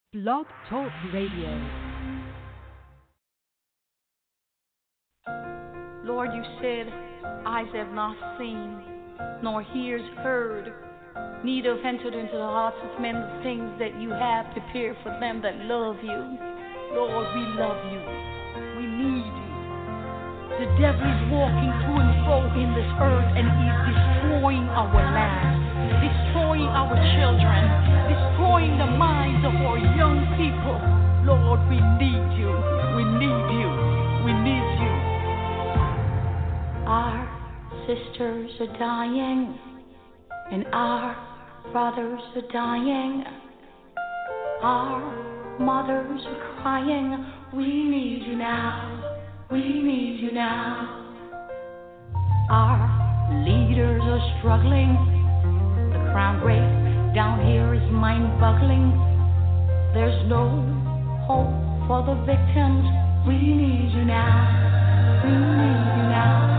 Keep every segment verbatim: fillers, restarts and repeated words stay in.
Blog Talk Radio. Lord, you said, eyes have not seen, nor ears heard, neither have entered into the hearts of men the things that you have prepared for them that love you. Lord, we love you. We need you. The devil is walking to and fro in this earth, and he's destroying our land, destroying our children, destroying the minds of our young people. Lord, we need you. We need you. We need you. Our sisters are dying, and our brothers are dying. Our mothers are crying. We need you now. We need you now. Our leaders are struggling. The crime rate down here is mind-boggling. There's no hope for the victims. We need you now. We need you now.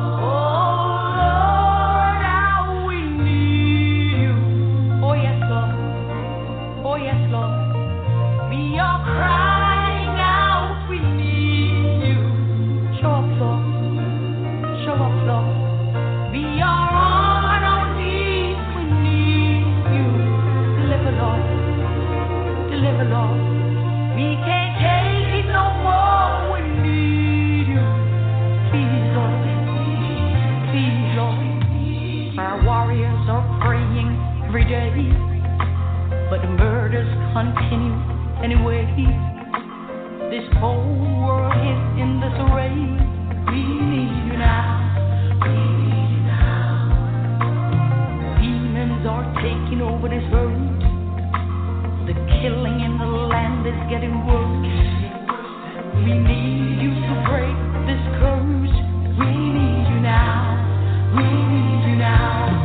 Continue anyway. This whole world is in disarray. We need you now. We need you now. Demons are taking over this earth. The killing in the land is getting worse. We need you to break this curse. We need you now. We need you now.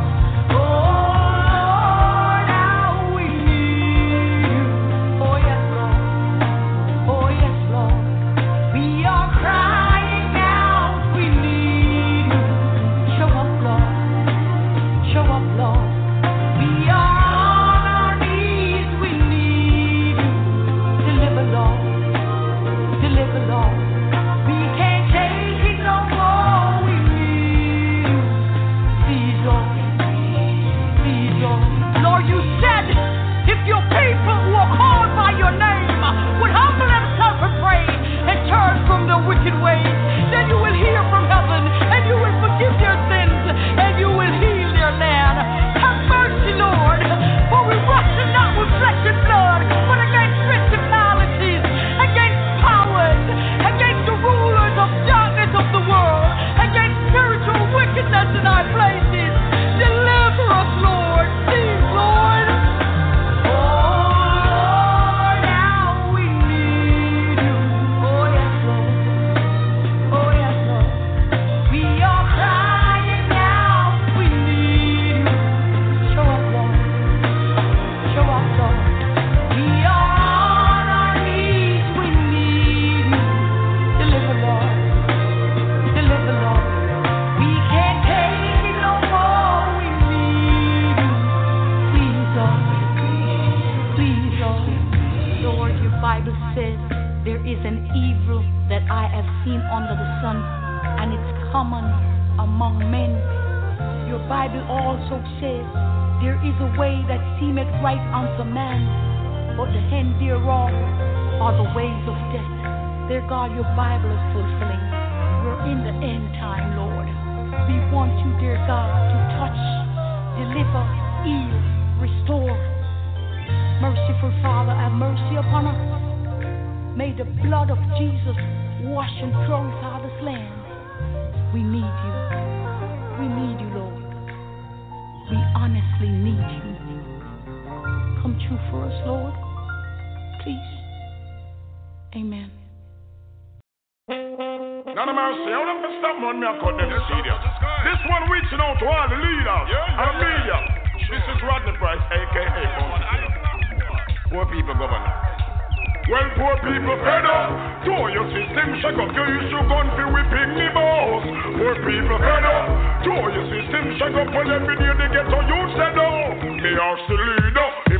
System shake up when every day they get on you said no. Me are the leader.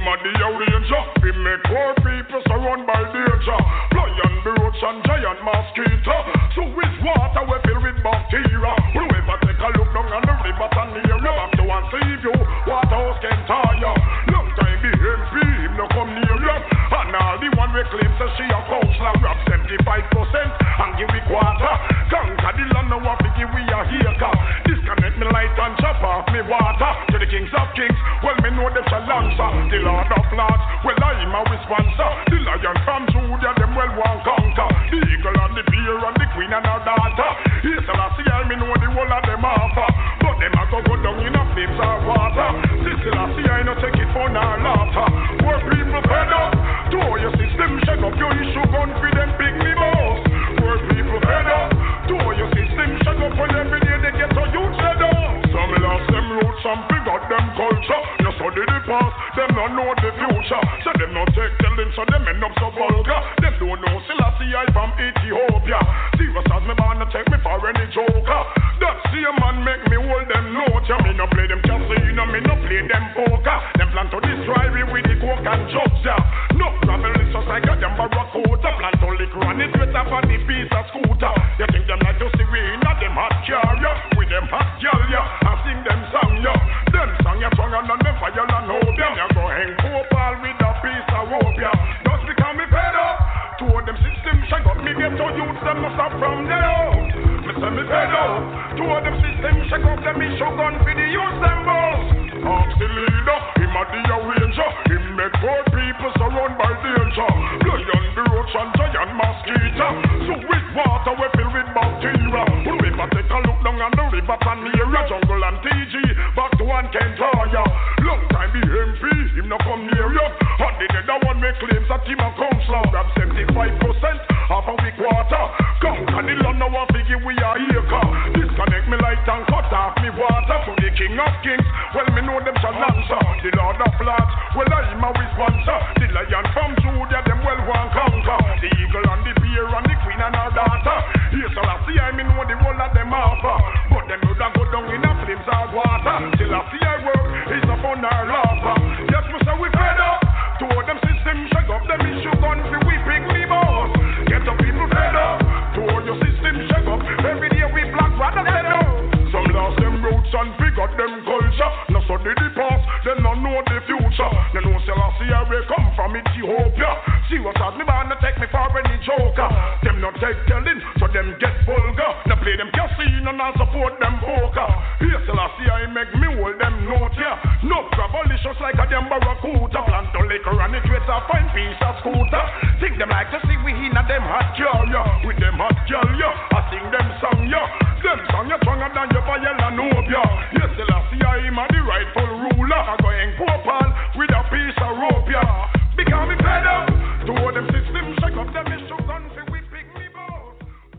him a the ranger. We make poor people surrounded by danger. Lion, roach and giant mosquito. So with water we fill with bacteria. Whoever take a look down on the river and near you, back to and see you. Waterhouse can tire. Long time be M P, him no come near you. And all the one we claim to she a counselor. Grab seventy-five percent and give me quarter. Conquer the land now what we give we a haker. Disconnect me light and chop off me water. To the kings of kings, well me know them shall answer. The Lord of lords, well I am a sponsor. The lion from Judah, them well want conquer. The eagle and the bear and the queen and her daughter. Yes, I see I me know the whole of them offer. But them a go go down in a flames of water. Still I see I no take it for no laughter. Poor people fed up. To your system shake up your issue gun for them big me boss. Poor people fed up. To your system shake up when every day they get to you fed up. Some lost them roots, some figure them culture. You study the past, them not know the future. So them not take telling, so them end up so vulgar. Them don't know Selassie I from Ethiopia. Serious as me born to take me for any joker. That same man make me hold them note. Yeah, me no play them casino, me no play them poker. Them plan to destroy me with the coke and drugs. Yeah, no travel is just like a them barracuda. Plan to lick run it with up on the piece of scooter. You think them like to see we in a them hot car, yeah. With them hot girl, yeah. I sing them song, yeah. Them song, yeah, stronger than them fire and hope, yeah. You go hang Popal with a piece of rope, yeah. Just because me fed up. Two of them systems shake up, me get to use them must stop from there. Me say me fed up. Two of them systems shake up, them issue gun for the use them balls. Ask the leader, him a the arranger. Him make poor people surrounded by danger. Lion, the roach and giant mosquito. So with water we fill with bacteria. Whoever take a look down on the river and near ya. Jungle and T G, back to one can tire. Long time be M P, him no come near ya. And the other one make claims that him a counselor. Grab seventy-five percent half a week water. Conquer the land now a figure we are here. Disconnect me light and cut off me water. To the king of kings, well me know them shall answer. The Lord of lords, well I am a sponsor. The lion from Judah, them well want conquer. The eagle and the bear and the queen and her daughter. Yes, I see I me know the whole of them offer. But them would go down in a flames of water. Till I see I work, it's up on our laughter. Yes, we say we fed up. Two of them systems shake up, them issue gun for we pick me boss. Get the people fed up. Two of your systems shake up, every day we black rather fed up. Some lost them roots and forgot them culture. No study the past, them not know the future. They know Selassie I will come from Ethiopia. See what has me born to take me for any joker. Them not take telling, so them get vulgar. They play them casino and I support them poker. Here Selassie I make me hold them note here. No travelicious like a them barracuda. Plan to liquor and it with a fine piece of scooter. Think them like to see we in a them hot girl, yeah. With them hot girl, yeah. I sing them song, yeah. Them song you stronger than your fire and hope, yeah. Yes, Selassie I am a the rightful ruler. I go hang Popal with a piece of rope, yeah. Because me fed up. Two of them systems shake up them issue guns and we pick me balls.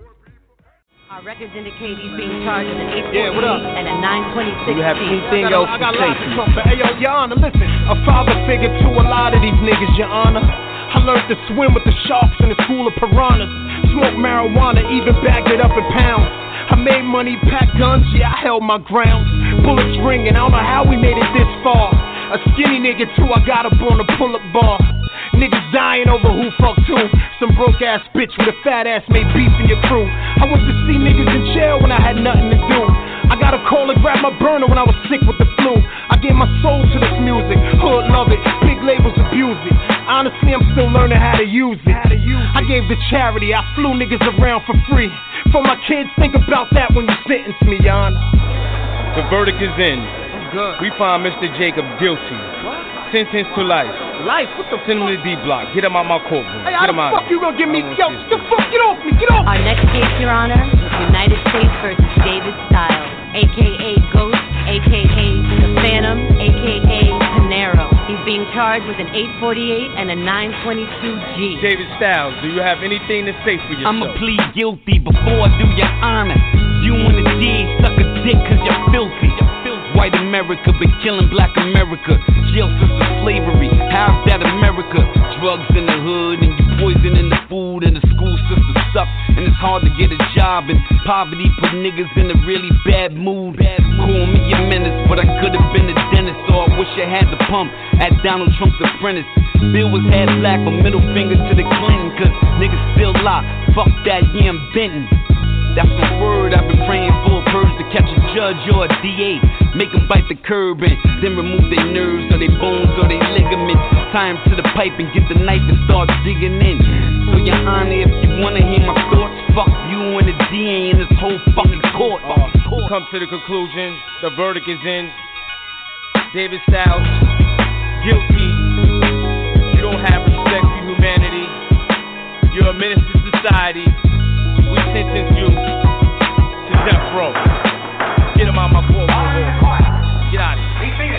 Our records indicate he's being charged with an eight forty-eight yeah, what up? and a nine twenty-six. Do you have anything else to say? Hey, yo, Your Honor, listen. A father figure to a lot of these niggas, Your Honor. I learned to swim with the sharks in the school of piranhas. Smoke marijuana, even bagged it up in pounds. I made money, packed guns, yeah, I held my ground. Bullets ringing, I don't know how we made it this far. A skinny nigga too, I got up on a pull-up bar. Niggas dying over who fucked who. Some broke ass bitch with a fat ass made beef in your crew. I went to see niggas in jail when I had nothing to do. I got a call and grabbed my burner when I was sick with the flu. I gave my soul to this music. Hood love it, big labels abuse it. Honestly, I'm still learning how to use it. I gave to charity, I flew niggas around for free. For my kids, think about that when you sentence me, Your Honor. The verdict is in. Good. We find Mister Jacob guilty. What? Sentenced to life. Life? What the Send him to D block. Get him out my courtroom. Hey, Get how him the out. fuck you gonna give me? Yo, the fuck, get off me, get off me. Our next case, Your Honor, is United States versus David Styles, a k a. Ghost, a k a. The Phantom, a k a. Panero. He's being charged with an eight forty-eight and a nine twenty-two G. David Styles, do you have anything to say for yourself? I'ma plead guilty before I do Your Honor. You and the D suck a dick cause you're filthy. White America been killing black America. Jail system slavery, how's that America? Drugs in the hood and you poisoning the food and the school system sucks. and it's hard to get a job. And poverty put niggas in a really bad mood. Call me a menace, but I could have been a dentist. Or I wish I had the pump at Donald Trump's apprentice. Bill was half black, but middle finger to the Clinton. Cause niggas still lie, fuck that, yeah, I'm Benton. That's my word, I've been praying for a purge to catch a judge or a D A. Make them bite the curb and then remove their nerves or their bones or their ligaments. Tie them to the pipe and get the knife and start digging in. So your honor, if you wanna hear my thoughts, fuck you and the D A in this whole fucking court. Uh, come to the conclusion, the verdict is in. David Styles, guilty. You don't have respect for humanity. You're a menace to society. We sentence you to death row. Get him out my court. Get out of here.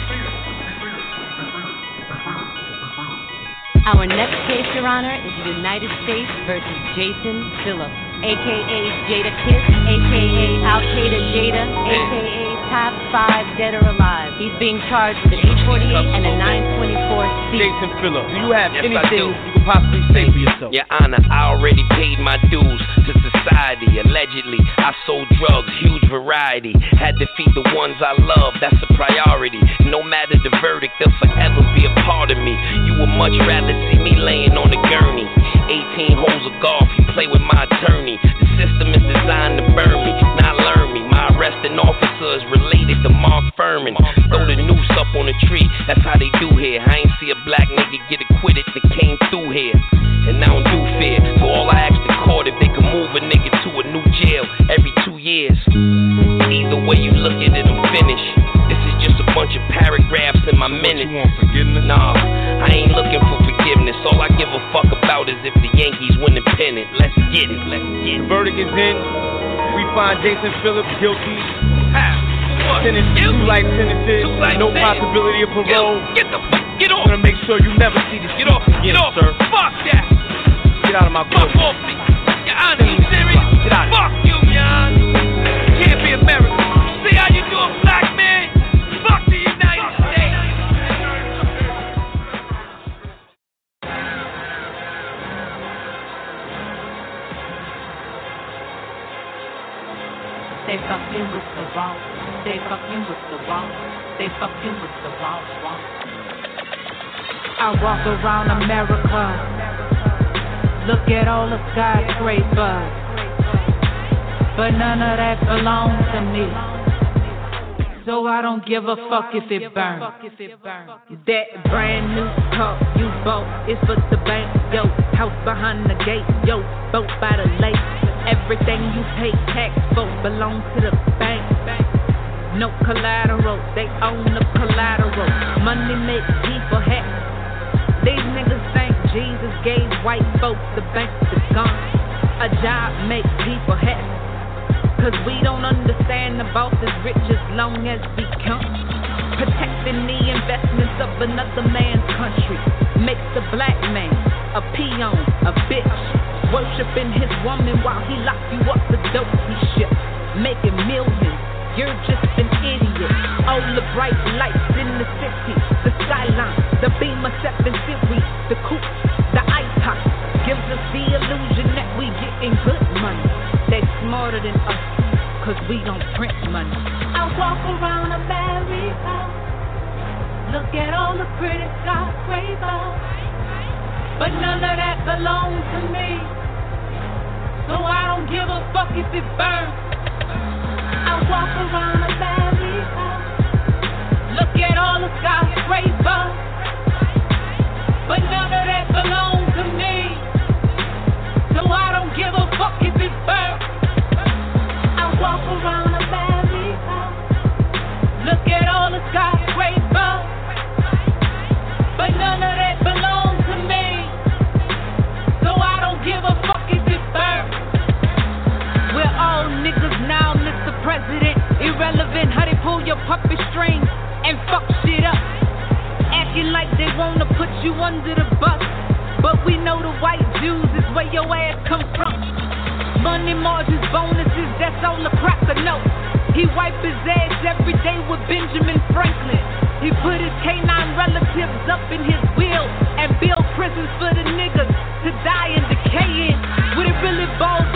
Our next case, Your Honor, is the United States versus Jason Phillips, a k a. Jada Kiss, a k a. Al-Qaeda Jada, a k a. Top five Dead or Alive. He's being charged with an eight forty-eight and a nine twenty-four C. Jason Phillips, do you have yes, anything you can possibly say for yourself? Your Honor, I already paid my dues to society. Allegedly, I sold drugs, huge variety. Had to feed the ones I love, that's a priority. No matter the verdict, they'll forever be a part of me. You would much rather see me laying on a gurney. eighteen holes of golf, you play with my attorney. The system is designed to burn me, not learn me. My arresting officer is related to Mark Furman. Throw the noose up on a tree, that's how they do here. I ain't see a black nigga get acquitted that came through here. And I don't do fear, so all I ask the court if they can move a nigga to a new jail every two years. Either way you look at it, I'm finished. This is just a bunch of paragraphs in my minutes. You want forgiveness? Nah, I ain't looking for forgiveness. All I give a fuck about is if the Yankees win the pennant. Let's get it, let's get it. The verdict is in. We find Jason Phillips guilty. How? What? Sentence two life sentences, Two life no sentences. possibility of parole. Get, get the fuck, get off. I'm gonna make sure you never see this. Get off, again, get off. sir. Fuck that. Get out of my court. Fuck off me. Your Honor, you serious? Get out of Fuck you, man. Can't be American. See how you do a black man? Fuck the United States. They fucking with the wrong. They fucking with the wrong. They fucking with the wrong. wrong. I walk around America. Look at all the skyscrapers. But none of that belongs to me. So I don't give a fuck if it burns. That brand new car you bought is for the bank, yo. House behind the gate, yo. Boat by the lake. Everything you pay tax for belongs to the bank. No collateral, they own the collateral. Money makes people happy. These niggas think Jesus gave white folks the bank to gone. A job makes people happy. Cause we don't understand the boss is rich as long as we come. Protecting the investments of another man's country makes a black man a peon, a bitch. Worshipping his woman while he lock you up the dope he ships. Making millions, you're just an idiot. All the bright lights in the city, the skyline, the Beamer seven series, the coupe, the iPod gives us the illusion that we getting good money. They smarter than us, cause we don't print money. I walk around America, look at all the pretty skyscrapers, but none of that belongs to me. So I don't give a fuck if it burns. I walk around America, look at all the skyscrapers, but none of that belongs to me. So I don't give a fuck if it burns. I walk around America, look at all the skyscrapers, but none of that belongs to me. So I don't give a fuck if it burns. We're all niggas now, Mister President. Irrelevant how they pull your puppet strings and fuck shit up. Acting like they wanna put you under the bus. But we know the white Jews is where your ass come from. Money margins, bonuses, that's all the cracker knows. He wipe his ass every day with Benjamin Franklin. He put his canine relatives up in his will and build prisons for the niggas to die and decay in. What it really boils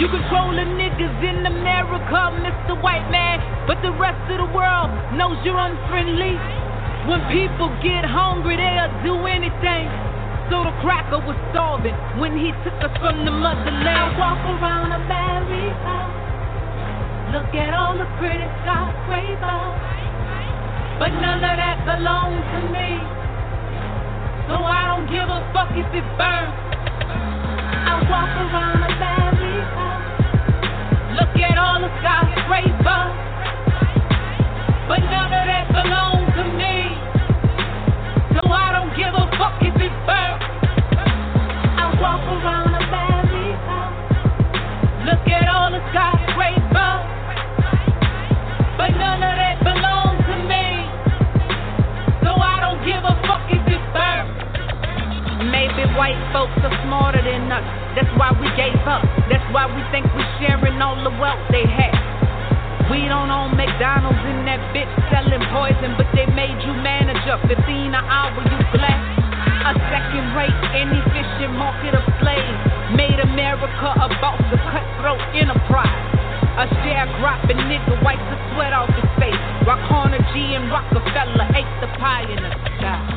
You control the niggas in America, Mister White Man, but the rest of the world knows you're unfriendly. When people get hungry, they'll do anything. So the cracker was starving when he took us from the motherland. I walk around America, look at all the pretty skyscrapers, but none of that belongs to me. So I don't give a fuck if it burns. I walk around America, look at all the skyscrapers, but none of that belongs to me. So I don't give a fuck if it burns. I walk around America, look at all the skyscrapers, but none of that belongs to me. So I don't give a fuck if it burns. Maybe white folks are smarter than us. That's why we gave up. That's why we think we're sharing all the wealth they have. We don't own McDonald's in that bitch selling poison, but they made you manager. fifteen an hour, you glad? A second rate, inefficient market of slaves made America a boss of cutthroat enterprise. A sharecropping nigga wipes the sweat off his face, while Carnegie and Rockefeller ate the pie in the sky.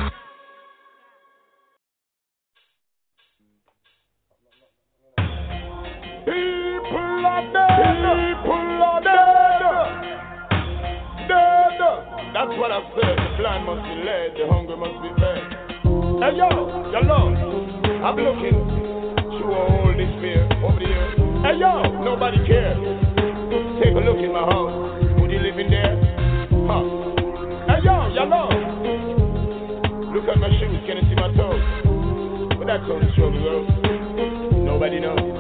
People are dead. People are dead. Dead. That's what I said. The blind must be led. The hungry must be fed. Hey yo, your Lord, I'm looking through all this fear over the years. Hey yo, nobody cares. Take a look in my house. Would you live in there? Huh? Hey yo, your Lord, look at my shoes. Can you see my toes? But that's all the struggle, girl. Nobody knows.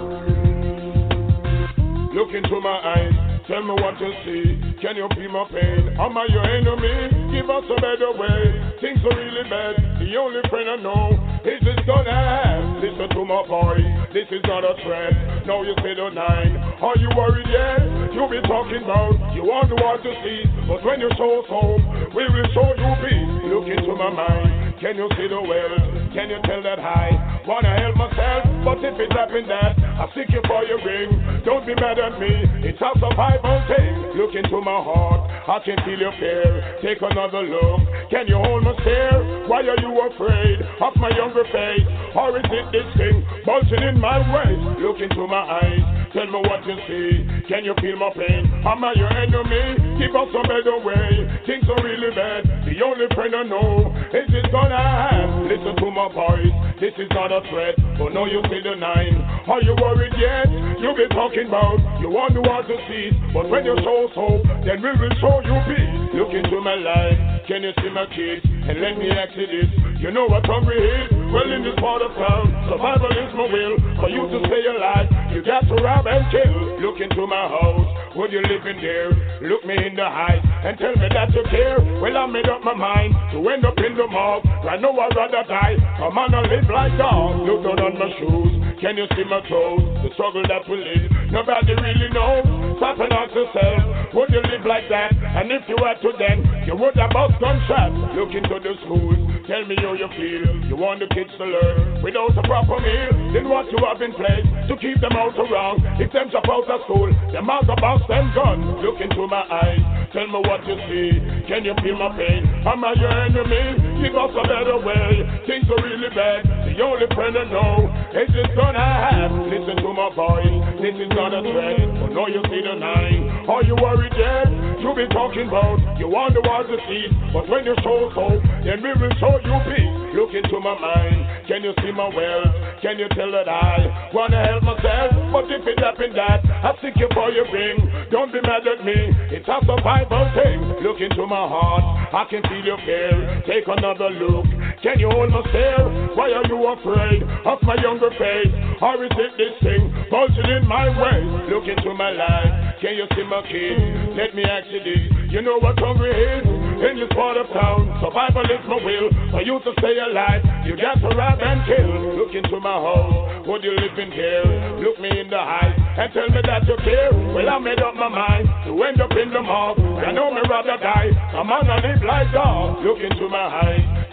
Look into my eyes, tell me what you see. Can you feel my pain? Am I your enemy? Give us a better way. Things are really bad. The only friend I know is this gonna have. Listen to my voice, this is not a threat. Now you say the nine. Are you worried yet? You be talking about you want the world to see, but when you show us hope, we will show you peace. Look into my mind. Can you see the well? Can you tell that I wanna help myself? But if it happened that I seek you for your ring, don't be mad at me. It's a survival thing. Look into my heart, I can feel your fear. Take another look. Can you hold my stare? Why are you afraid of my younger face? Or is it this thing bulging in my waist? Look into my eyes, tell me what you see. Can you feel my pain? Am I your enemy? Give us a better way. Things are really bad. The only friend I know is this gonna have. Listen to my voice, this is not a threat. But now you see the nine. Are you worried yet? You be talking about you want the world to see, but when you show hope, then we will show you peace. Look into my life, can you see my kids? And let me ask you this, you know what hungry is? Well, in this part of town, survival is my will. For you to stay alive, you got to rob and kill. Look into my house, would you live in there? Look me in the eyes and tell me that you care. Well, I made up my mind to end up in the mob. I know I'd rather die, come on and live like dog. Look down on my shoes, can you see my toes? The struggle that we live, nobody really knows. Stop and ask yourself, would you live like that? And if you had to then, you would have bust gunshots. Look into the schools, tell me how you feel. You want the kids to learn without a proper meal. Then what you have in place to keep them out around. If them jump out of school, them out of bounce them guns. Look into my eyes, tell me what you see. Can you feel my pain? Am I your enemy? Give us a better way. Things are really bad. The only friend I know is this gonna have. Listen to my voice, this is not a threat. But now you see the nine. Are you worried yet? You be talking about you want the world to see, but when you show hope, then we will show you peace. Look into my mind, can you see my wealth? Can you tell that I wanna help myself? But if it happened that I seek you for your ring, don't be mad at me, it's a survival thing. Look into my heart, I can feel your fear. Take another look, can you hold my stare? Why are you afraid of my younger face? Or is it this thing bulging in my waist? Look into my life, can you see my kids? Let me ask you this, you know what hungry is? In this part of town, survival is my will. For you to stay alive, you got to rob and kill. Look into my house, would you live in here? Look me in the eyes and tell me that you care. Well, I made up my mind to end up in the mob. I know me rather die, I'm on a live like dog. Look into my eyes,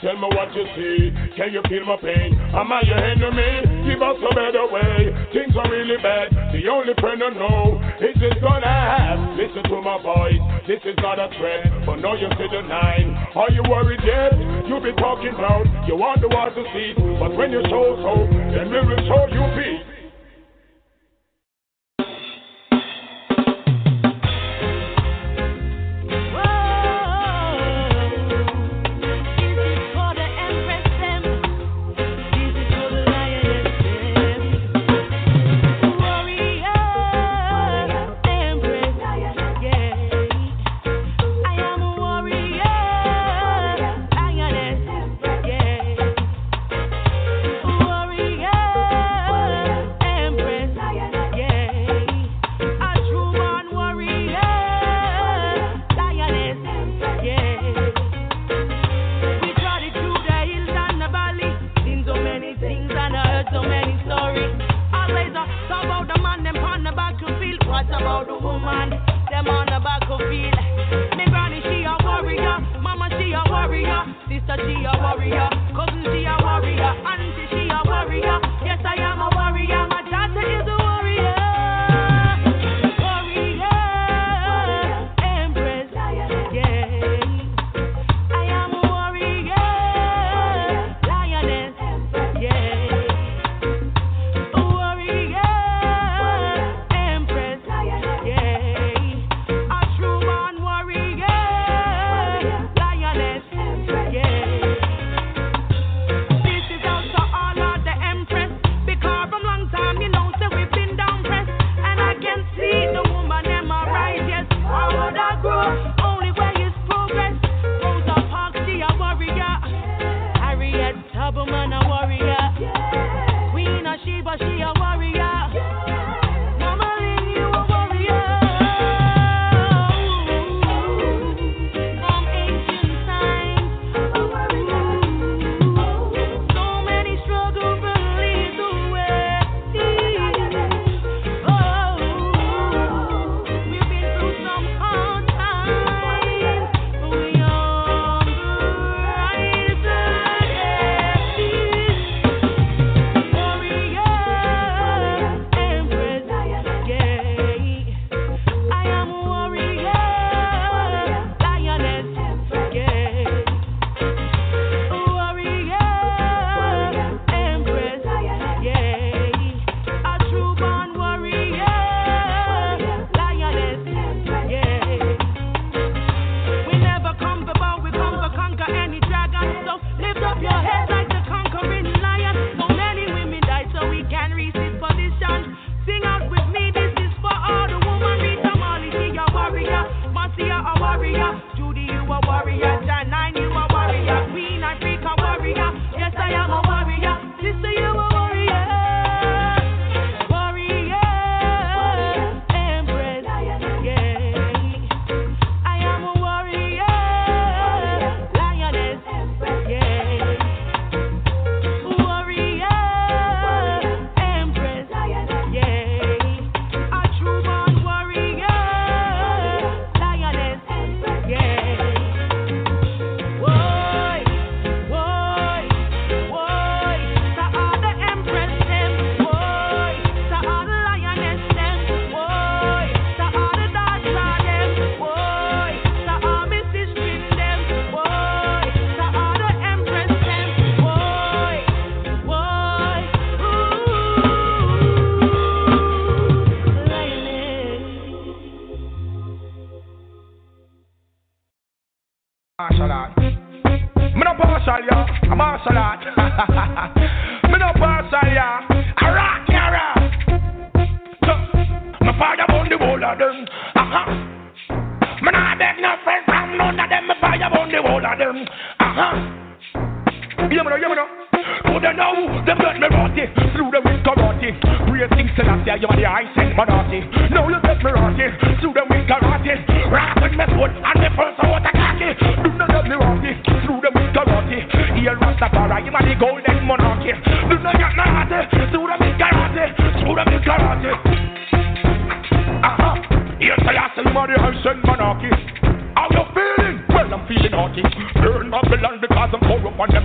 Tell me what you see. Can you feel my pain? Am I your enemy? Give us a better way. Things are really bad. The only friend I know is this gonna have. Listen to my voice. This is not a threat. But now you see the nine. Are you worried yet? You be talking loud. You want the world to see. But when you show hope, then we will show you peace. martial art. Me no partial, ya. A martial art. Me no partial, ya. A rock, ya, rock. So, me fire on the whole of them. Uh-huh. Me nah beg no friend from none of them. Me fire on the whole of them. Uh-huh. You know, you know. Who they know? Them get me rotty. Through them with karate. Breathing Selassie, you are the ice and Manati. Now you get me rotty. Through them with karate. Rock with me foot and me first out a khaki. Do not get me rotty. Through them with karate. Here Rastafari, you are the golden monarchy. Do not get me rotty. Through them with karate. Through them with karate. Uh-huh. Here Selassie, you are the ice and monarchy. How you feeling? Well, I'm feeling haughty. Burn Babylon because I'm corrupt and them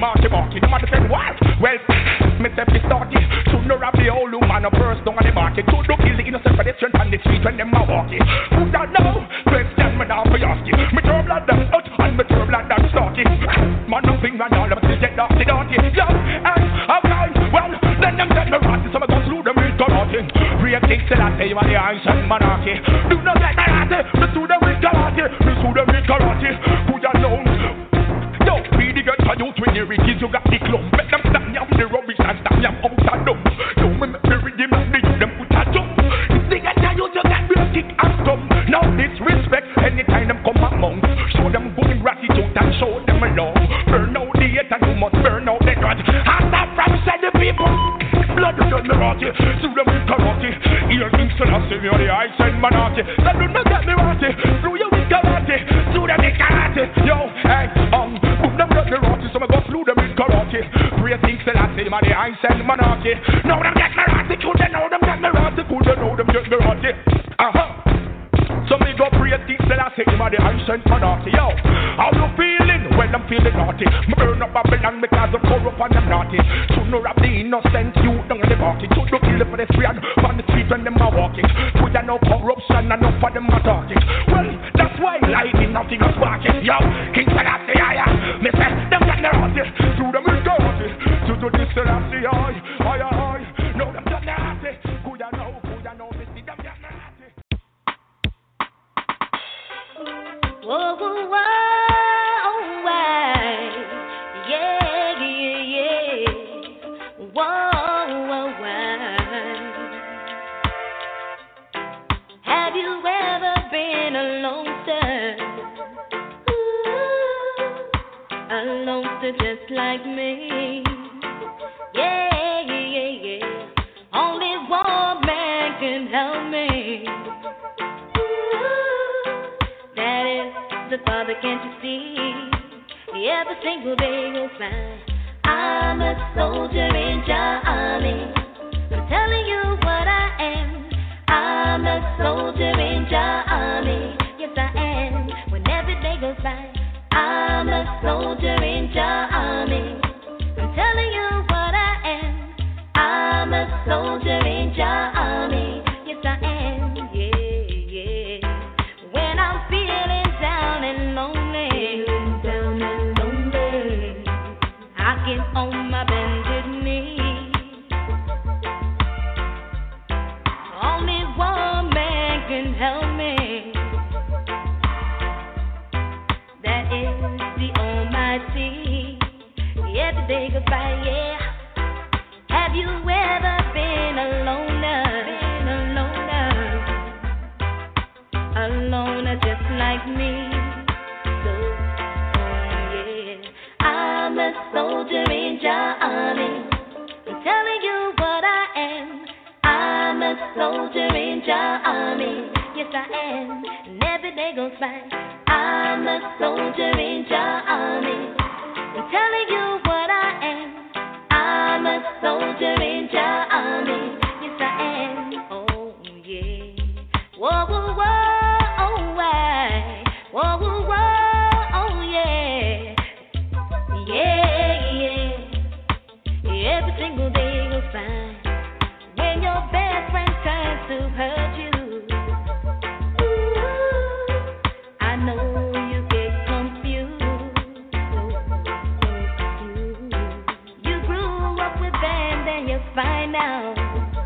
marky marky. No matter say what. Well, me say fi start it. Should no rob the old woman a purse down on the market. Should no kill the innocent pedestrian on the street when them a walking. Who that know? Question me now for asking. Me throw blood that out and me throw blood that starting. Man no finger and all them still get dirty dirty. Yo, and I'm blind. Well, then them take me ratty, so me go slew them with karate. Real things till I say you are the ancient monarchy. Do not like my ratty. Me slew them with karate. Me slew them with karate. Who that know? Yo, be the girl for youth when you reach you got the club. Make them stand yam the rubbish and stand yam out of dumb. Yo, me make me read them and they use them put a jump. If they get you, you got real kick and come. Now disrespect anytime them come among. Show them good gratitude and show them love. Burn out the hate and you must burn out the grudge. And that from said the people. Blood you done me rotty, sue them with karate. Ear things to not see me on the ice and monarchy. So do not get me rotty, sue you with karate. Sue them with karate, yo, hey, um. Boom them get me rotty, so me go slew them with karate. Great things to not see me on the ice and monarchy. Now them get me rotty, could they know them get me rotty. Could they know them get me rotty. Uh-huh. So me go pray things till I say him a the ancient monarchy. Yo, how you feeling? Well, I'm feeling naughty. Me burn up Babylon because I'm corrupt and I'm naughty. Should no rob the innocent youth down in the market. Should no kill them for the free and on the street when them are walking. Should there no corruption and enough for them are talking. Well, that's why lightning nothing is barking. Yo, King Selassie, I am. Me say, them get me naughty. Through them is naughty. To do this Selassie, I, I, I. No, them get me naughty. Could ya know, could ya know, me see them get me naughty. Whoa, whoa, whoa, why? Yeah, yeah, yeah. Whoa, whoa, why? Have you ever been alone, sir? Ooh, alone, sir, just like me. Yeah, yeah, yeah. Only one man can help me. That is the Father, can't you see? Every single day you'll find I'm a soldier in your army. I'm telling you what I am. I'm a soldier in your army. Yes, I am. When every day goes by, I'm a soldier in your army. I'm telling you what I am. I'm a soldier in your army. Yes, I am. Yeah. On my bended knee, only one man can help me. That is the Almighty. Every day goes by, yeah. Have you ever been a loner? Been a loner, a loner just like me. I'm a soldier in your army. I'm telling you what I am. I'm a soldier in your army. Yes, I am. And every day goes by. I'm a soldier in your army. I'm telling you what I am. I'm a soldier in your army. Yes, I am. Oh, yeah. Whoa, whoa, whoa. Oh, why? Whoa, whoa, whoa. Yeah, yeah, every single day goes by. When your best friend tries to hurt you, ooh, I know you get confused, so confused. You grew up with them, then you find out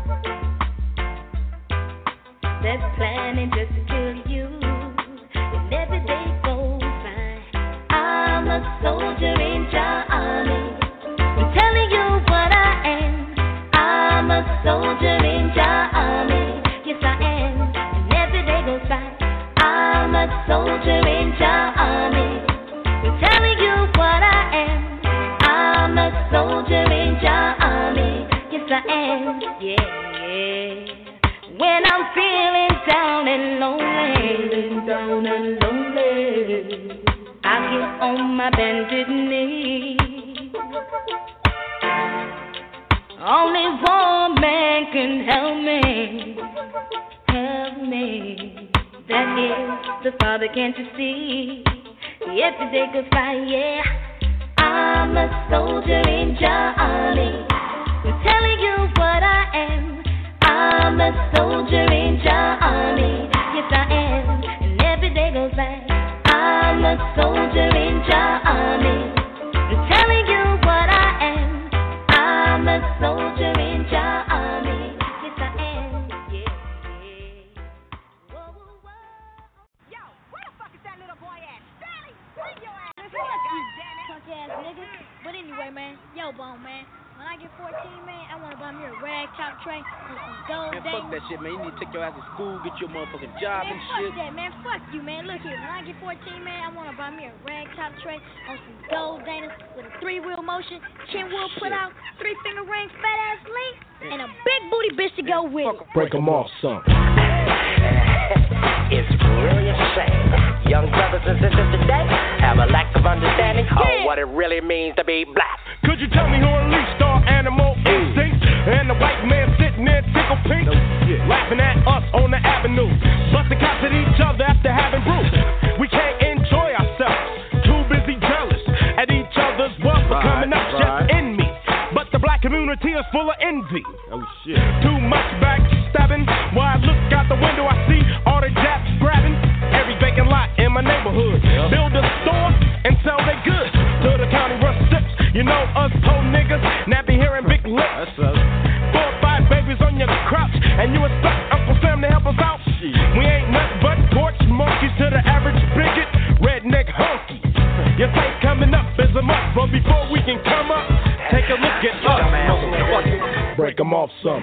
they're planning just to kill you. And every day goes by. I'm a soldier in your army. I'm telling you what I am. I'm a soldier in your army. Yes, I am. And every day goes by. I'm a soldier in your army. I'm telling you what I am. I'm a soldier in your army. Yes, I am. Yeah. When I'm feeling down and lonely, feeling down and lonely, I get on my bended knee. Only one man can help me, help me. That is the Father, can't you see? Every day goes by, yeah. I'm a soldier in your army. I'm telling you what I am. I'm a soldier in your army. Yes, I am. And every day goes by. I'm a soldier in your army. I'm telling you what I am. I'm a soldier in your army. Yes, I am. Yeah. Whoa, whoa, whoa. Yo, where the fuck is that little boy at? Stanley, bring your ass here, goddammit. Punk ass nigga. But anyway, man, yo, Bone, man. When I get fourteen, man, I want to buy me a rag top tray and some gold Man, fuck that shit, man. You need to take your ass to school, get your motherfucking job man, and fuck shit. that, man. Fuck you, man. Look here. When I get fourteen, man, I want to buy me a rag top tray on some gold Danas with a three-wheel motion, Kenwood put out, three-finger ring, fat-ass link, and a big booty bitch to go with it. Break them off, son. It's really a shame. Young brothers and sisters today have a lack of understanding of what it really means to be black. Could you tell me who unleashed our animal instincts? And the white man sitting there tickle pink, laughing at us on the avenue, busting cops at each other after having brew. We can't enjoy ourselves, too busy jealous at each other's wealth for coming up just in me. But the black community is full of envy. Oh shit. Too much backstabbing. While I look out the window, I see all the japs grabbing every vacant lot in my neighborhood. Yep. Build a store and sell their goods to the county receipts. You know us poor niggas, nappy hair and big lips. That's us. Four or five babies on your couch, and you expect Uncle Sam to help us out. Shit. We ain't nothing but porch monkeys to the average bigot, redneck honky. Your say coming up is a must, but before we can come up, take a look at us. Break them off some.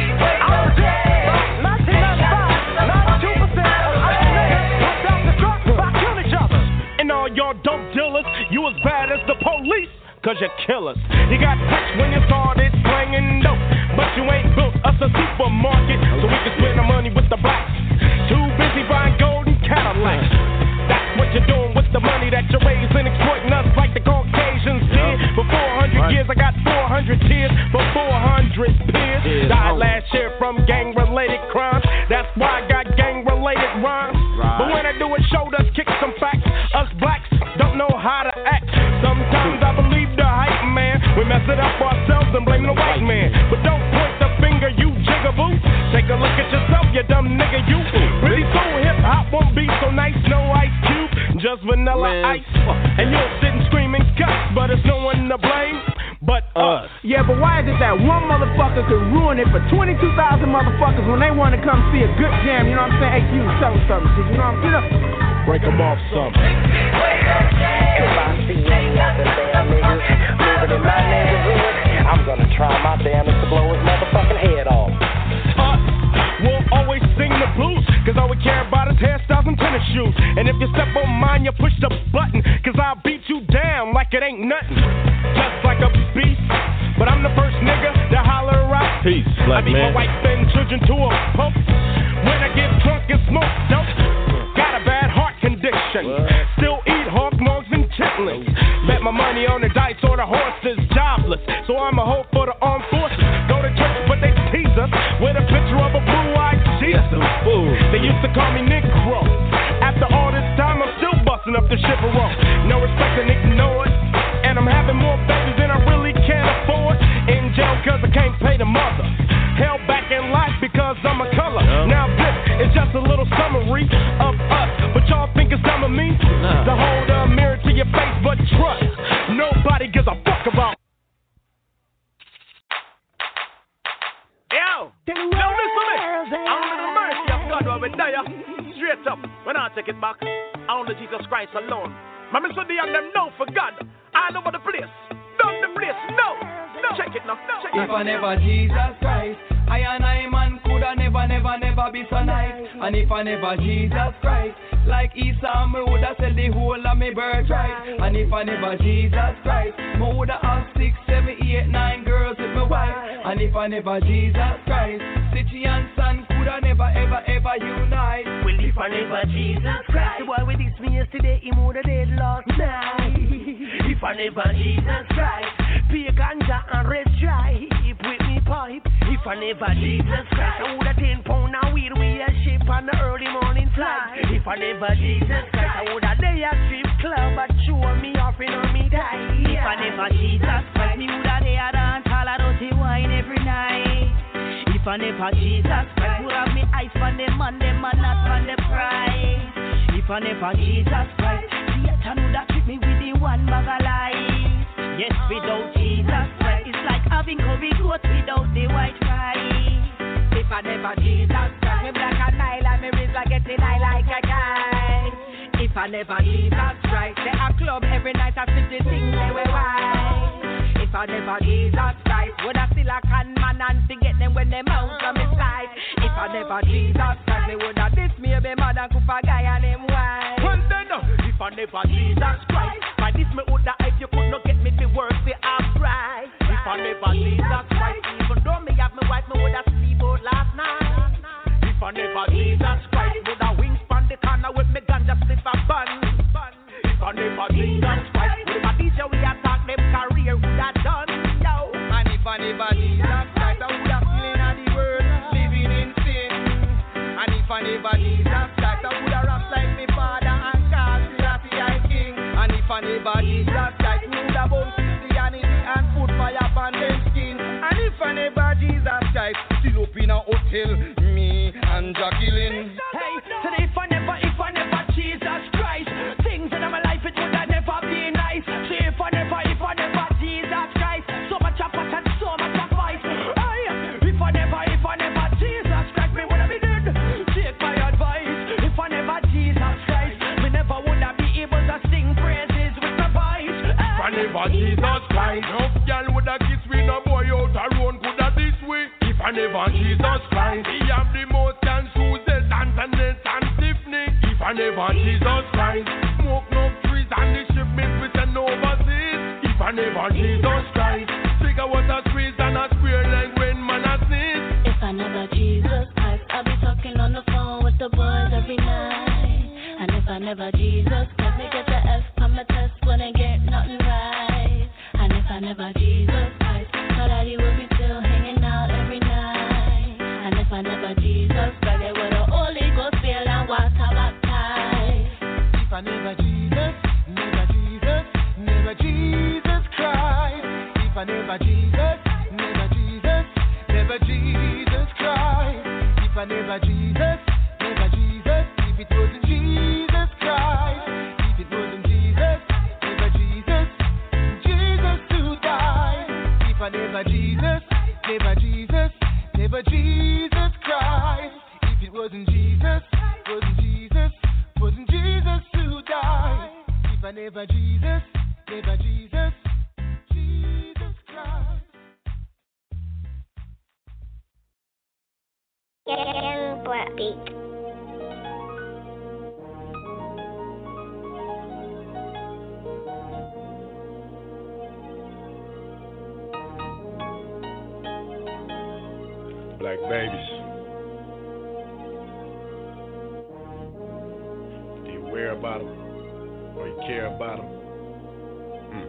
And all y'all dope dealers, you as bad as the police, cause you're killers. You got rich when you started slanging dope, but you ain't built us a supermarket, so we can spend our money with the blacks. Too busy buying golden Cadillacs. That's what you're doing with the money that you're raising, exploiting us like the Caucasians did. For four hundred years, I got four hundred tears for four hundred peers. Died last year from gang-related crimes. That's why I got gang-related rhymes. But when I do a show, does kick some facts. Us blacks don't know how to act. Sometimes I believe the hype man. We mess it up ourselves and blame the white man. But don't point the finger, you jigaboo. Take a look at yourself, you dumb nigga, you. Really so hip-hop won't be so nice, no Ice Cube, just vanilla man. Ice. And you'll sit and scream and cuss, but it's no one to blame but us. Yeah, but why is it that one motherfucker could ruin it for twenty-two thousand motherfuckers when they want to come see a good jam? You know what I'm saying? Hey, you tell them something, you know what I'm saying? Break them off some. If I see any other damn niggas moving in my neighborhood, I'm gonna try my damnedest to blow his motherfucking head off. Us will always sing the blues, cause all we care about is hairstyles and tennis shoes. And if you step on mine, you push the button, cause I'll beat you down like it ain't nothing. Just like a beast, but I'm the first nigga to holler out. Peace, black I beat man. my wife and children to a pulp. When I get drunk and smoke dope, got a bad heart condition. What? Still eat hog mugs and chitlins. Bet my money on the dice or the horse is jobless. So I'm a hope for the armed forces. Go to church, but they tease us with a picture of a blue-eyed Jesus. They used to call me Negro. After all this time, I'm still busting up the chivalry. No respect and ignore it. And I'm having more babies than I really can afford. In jail cause I can't pay the mother. Held back in life because I'm a color. Yeah. Now this is just a little summary of us. But y'all think it's dumb of me nah. to hold a mirror to your face, but trust, nobody gives a fuck about. Yo, no listen to me. Only the mercy of God will be there. Straight up, when I take it back, only Jesus Christ alone. My Mister D and them know for God. I know about the place. Done the place. No, no. Check it now. Check it. If I never Jesus Christ, I and I man coulda never, never, never be so nice. And if I never Jesus Christ, like Esau, me woulda sell the whole of me birthright. And if I never Jesus Christ, me woulda have six, seven, eight, nine girls with my wife. And if I never Jesus Christ, City and Son coulda never, ever, ever unite. Well, if I never Jesus Christ, the boy with this me yesterday, he woulda dead last night. If I never Jesus Christ, pay ganja and red stripe with me pipe. If I never Jesus Christ, I woulda ten pound of weed we a ship on the early morning flight. If I never Jesus Christ, I woulda day a strip club, but show me off in on me die. If I never Jesus Christ, me woulda there dance all a dirty wine every night. If I never Jesus Christ, would have me eyes on them and them and not on the price. If I never Jesus Christ, Satan woulda treat me with the one bag of lies. Yes, without Jesus Christ, it's like having curry goat without the white rice. If I never Jesus Christ, me black and Nile and me wrist like getting high like a kite. If I never Jesus Christ, they a club every night I sit the thing they were white. If I never Jesus Christ, would I still a con man and forget them when they mount on me side. If I never Jesus Christ, they would have this me be mad and cook a guy and him wife. Well then, uh, if I never Jesus Christ, by this me woulda if you could not get me the work for half price. If I never Jesus Christ, even though me have me wife, me woulda sleep out last night. If I never Jesus Christ, woulda wings pan the corner with me ganja slip a bun. If I never Jesus Christ, with my teacher we attack them career woulda done. Yo. And if I never Jesus Christ, I woulda feeling of the world, living in sin. And if I never Jesus Christ, I woulda rap like me father and call Selassie I king. And if I never Jesus Christ, me woulda bone Christianity and put fire upon them skin. And if I never Jesus Christ, still up in a hotel, me and Jacqueline. Hey, so if I never, if I never Jesus Christ, things in my life it would have never be nice. So if I never, if I never Jesus Christ, so much of fuss and so much of fight. Hey, if I never, if I never Jesus Christ, me would have been dead. Take my advice. If I never Jesus Christ, me never would have be able to sing praises with my voice. If I never Jesus Christ, no girl would have kissed me, no boy out a road could have this way. If I never Jesus Christ, he have the most and shoes, the dance and the and stiffening. If I never Jesus Christ, smoke no trees and the shipments we send overseas. If I never Jesus Christ, figure what a squeeze and a square leg when man a sneeze. If I never Jesus Christ, I'll be talking on the phone with the boys every night. And if I never Jesus Christ, me get the F on my test, wouldn't get nothing right. And if I never Jesus Christ, my daddy will be still hanging out every night. And if I never Jesus Christ, they would have Holy Ghost feel and water baptized. If I never Jesus, never Jesus, never Jesus Christ. If I never Jesus, never Jesus, never Jesus Christ. If I never Jesus, never Jesus, if it wasn't Jesus Christ. If it wasn't Jesus, never Jesus, Jesus to die. If I never Jesus, never Jesus, never Jesus Christ. If it wasn't Jesus, wasn't Jesus, wasn't Jesus to die. If I never Jesus, never Jesus, Jesus Christ. Young Black Beat. Black babies. Do you worry about them? Or you care about them? Hmm.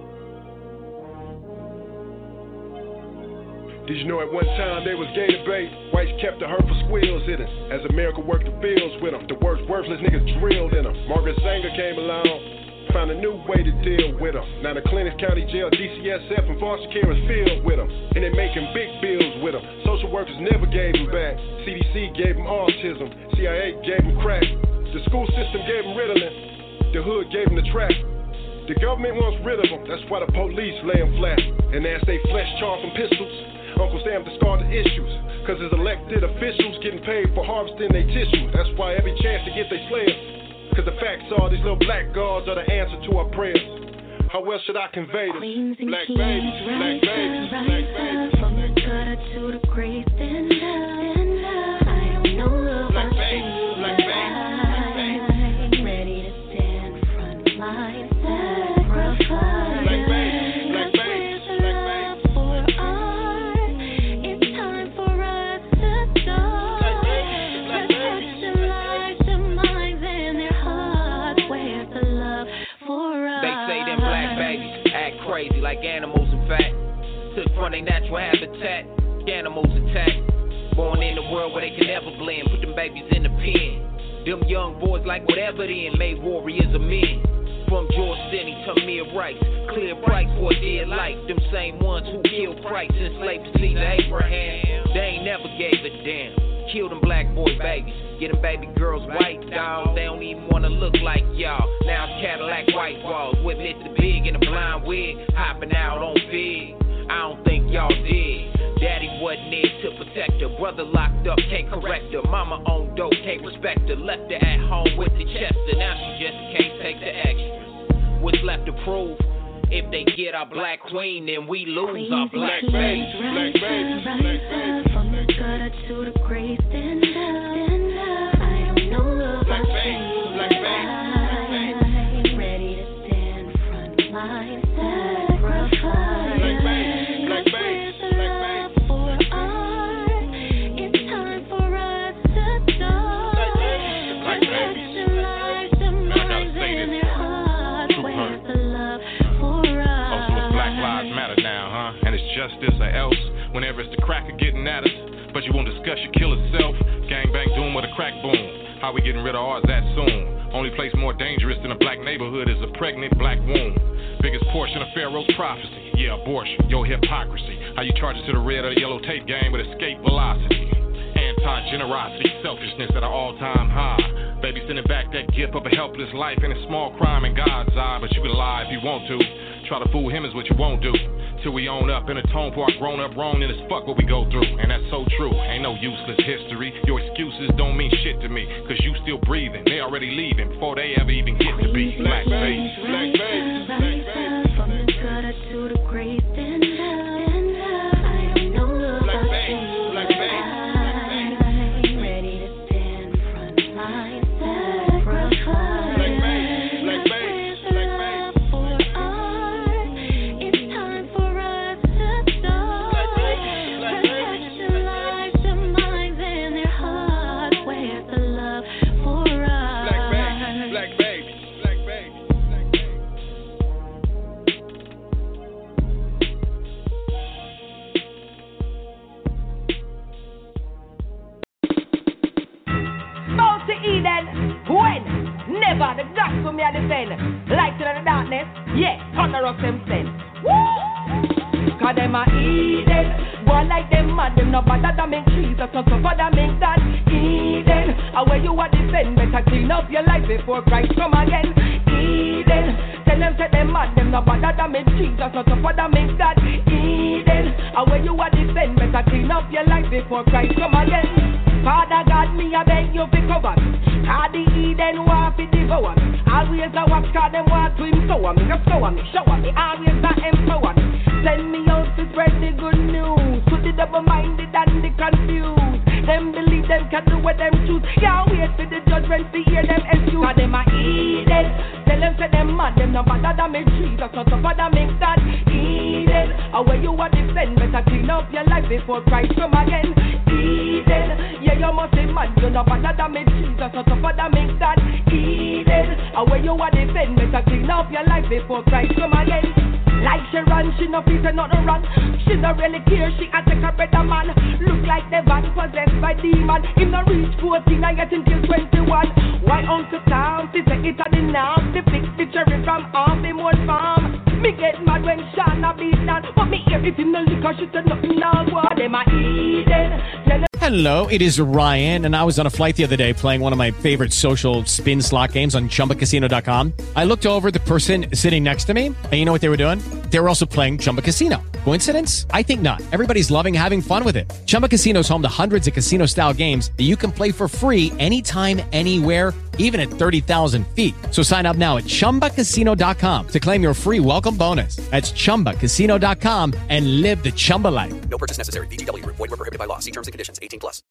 Did you know at one time there was gay debate? Whites kept the hurtful squeals in it. As America worked the fields with them, the worst worthless niggas drilled in them. Margaret Sanger came along, found a new way to deal with them. Now the Clinton County Jail, D C S F, and foster care is filled with them. And they're making big bills with them. Social workers never gave them back. C D C gave them autism. C I A gave them crack. The school system gave them Ritalin. The hood gave them the track. The government wants rid of them. That's why the police lay them flat. And as they flesh charred from pistols, Uncle Sam discarded the issues. Cause his elected officials getting paid for harvesting their tissue. That's why every chance to get they slayers. Cause the facts are these little black guards are the answer to our prayers. How else should I convey this? Black babies, black babies, black babies. From the gutter to the grave, stand up, stand up. I don't know black babies, black babies, ready to stand front line, sacrifice. Black babies, black babies, black babies. For art, it's time for us to start. Protect their lives, their minds, and their hearts. Where's the love for us? They say them black babies act crazy like animals, in fact. Took from their natural habitat, animals attack. Born in a world where they can never blend, put them babies in the pen. Them young boys like whatever then, made warriors of men. From George Denny to Mir Rice, clear price for a dead life. Them same ones who killed Christ, enslaved to Caesar Abraham. They ain't never gave a damn. Kill them black boy babies, get them baby girls white, dog. They don't even wanna look like y'all. Now it's Cadillac white walls with Mister Big in a blind wig, hopping out on Fig. I don't think y'all did. Daddy wasn't there to protect her. Brother locked up, can't correct her. Mama on dope, can't respect her. Left her at home with the Chester. Now she just can't take the extra. What's left to prove? If they get our black queen, then we lose our black baby. Black baby, black baby. From the gutter to the grave, stand up, stand up. I don't know about change. Black baby, I'm ready to stand front line, sacrifice. Black baby, black baby, black baby. For art, it's time for us to die. Black baby, lives, the minds, and their hearts. Where's the love for us? Oh, so it's Black Lives Matter now, huh? And it's justice or else. Whenever it's the cracker getting at us, but you won't discuss your killer self. Gangbang doom with a crack boom. How we getting rid of ours that soon? Only place more dangerous than a black neighborhood is a pregnant black womb. Biggest portion of Pharaoh's prophecy. Yeah, abortion, your hypocrisy. How you charge it to the red or the yellow tape game with escape velocity. Anti-generosity, selfishness at an all-time high. Baby sending back that gift of a helpless life ain't a small crime in God's eye, but you can lie if you want to. Try to fool him is what you won't do. Till we own up and atone for our grown up wrong, then it's fuck what we go through. And that's so true, ain't no useless history. Your excuses don't mean shit to me, cause you still breathing. They already leaving before they ever even get to be black baby, black baby, black baby. From the gutter to the grave, stand up, stand up. I don't know about change. Black baby, I'm ready to stand front line, sacrifice. Black baby, black baby. Never the God to me a defend. Light in the darkness, yeah, thunder of them send. Woo! Cause them a Eden. Go like them mad, them no better than make trees. That's not so far than make that Eden. And where you a defend, better clean up your life before Christ come again. Eden. Tell them say them mad, them no better than make trees. That's not so far than make that Eden. And where you a defend, better clean up your life before Christ come again. Father God, me a beg you to cover me. Cause the Eden want to devour me. Always a watch, cause them want to empower me. Just show me, show me, always a empower me. Send me out to spread the good news to the double-minded and the confused. Them believe them can do what them choose. Can't wait for the judgment to hear them excuse. Cause them a Eden. Tell them say them mad, them no better than me trees. That's not tougher than me that Eden. And where you a defend, better clean up your life before Christ come again. Eden. Yeah, you must be mad, you no better than me trees. That's not tougher than me that Eden. And where you a defend, better clean up your life before Christ come again. Like she run, she no fit and nothing wrong. She no really care, she a take a better man. Look like the van possessed by demon. Him no reach fourteen and yet until twenty-one. Why Uncle Tom, she say it a the norm. The fix the cherry from off the old farm. Me get mad when Shana beat down. But me hear if him no liquor, she said nothing now. What them a Eden. Hello, it is Ryan, and I was on a flight the other day playing one of my favorite social spin slot games on Chumba Casino dot com. I looked over at the person sitting next to me, and you know what they were doing? They were also playing Chumba Casino. Coincidence? I think not. Everybody's loving having fun with it. Chumba Casino is home to hundreds of casino-style games that you can play for free anytime, anywhere, even at thirty thousand feet. So sign up now at Chumba Casino dot com to claim your free welcome bonus. That's Chumba Casino dot com and live the Chumba life. No purchase necessary. V G W. Void where prohibited by law. See terms and conditions. eighteen plus.